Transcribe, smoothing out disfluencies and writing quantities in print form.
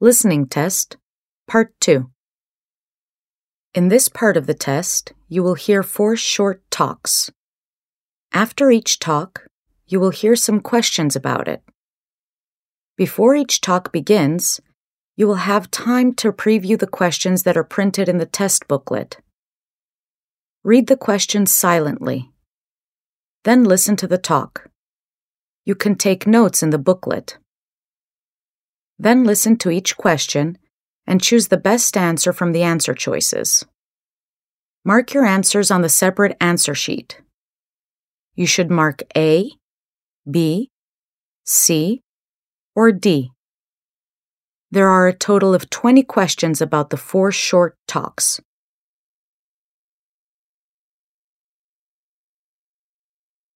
Listening Test, Part 2. In this part of the test, you will hear 4 short talks. After each talk, you will hear some questions about it. Before each talk begins, you will have time to preview the questions that are printed in the test booklet. Read the questions silently. Then listen to the talk. You can take notes in the booklet. Then listen to each question and choose the best answer from the answer choices. Mark your answers on the separate answer sheet. You should mark A, B, C, or D. There are a total of 20 questions about the 4 short talks.